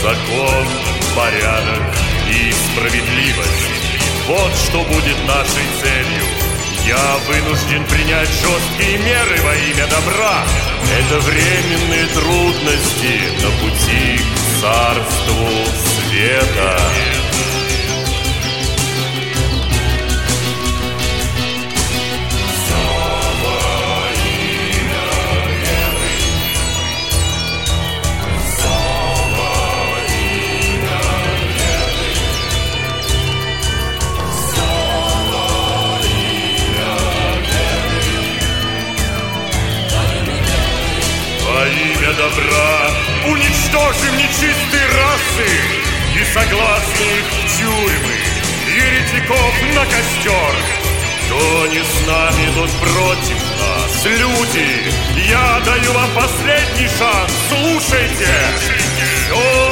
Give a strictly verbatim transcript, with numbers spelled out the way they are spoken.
закон, порядок и справедливость. Вот что будет нашей целью. Я вынужден принять жесткие меры во имя добра. Это временные трудности на пути к царству света. Во имя добра уничтожим нечистые расы и согласных в тюрьмы, еретиков на костер. Кто не с нами, тот против нас. Люди, я даю вам последний шанс. Слушайте, все